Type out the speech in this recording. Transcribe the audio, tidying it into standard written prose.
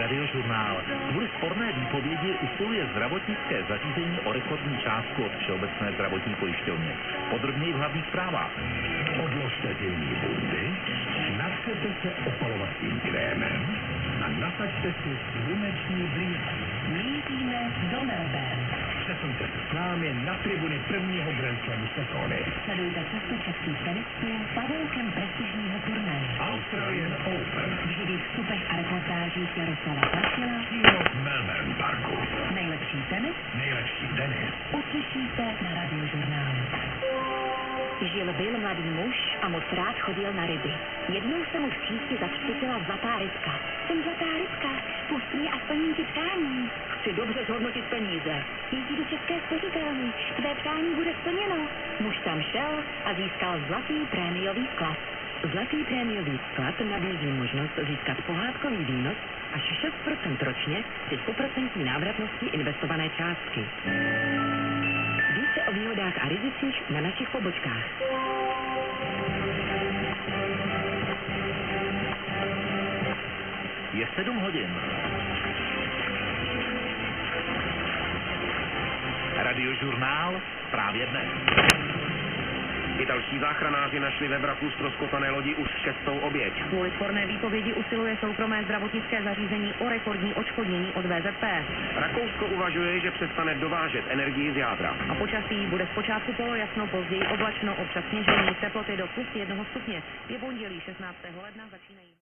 Radiožurnál. Kvůli sporné výpovědi usiluje zdravotnické zařízení o rekordní částku od Všeobecné zdravotní pojišťovny. Podrobněji v hlavních zprávách. Odložte zimní bundy, natřete se opalovacím krémem a nasaďte si sluneční brýle. Míříme do Melbourne. Přesuňte se s námi na tribuny prvního Grand Slamu sezóny. Sledujte cestu českých tenistů pavoukem prestižního turnaje. Australian Open. V živých vstupech a reportážích Jaroslava Platila. Přímo v Melbourne Parku. Nejlepší tenis uslyšíte na Radiožurnálu. Žil-byl mladý muž a moc rád chodil na ryby. Jednou se mu v přísti začtutila zlatá rybka. Jsem zlatá rybka, pust mě a splním ti přání. Chci dobře zhodnotit peníze. Jezdí do české spořitelny, tvé přání bude splněno. Muž tam šel a získal zlatý prémiový vklad. Zlatý prémiový vklad nabízí možnost získat pohádkový výnos až 6% ročně při 100% návratnosti investované částky. Více o výhodách a rizicích na našich pobočkách. Je 7 hodin. Radiožurnál právě dnes. I další záchranáři našli ve vraku ztroskotané lodi už 6. oběť. Kvůli sporné výpovědi usiluje soukromé zdravotnické zařízení o rekordní odškodnění od VZP. Rakousko uvažuje, že přestane dovážet energii z jádra. A počasí bude zpočátku polojasno, později oblačno, občas sněžení, teploty do +1 stupně. Je pondělí 16. ledna, začínají.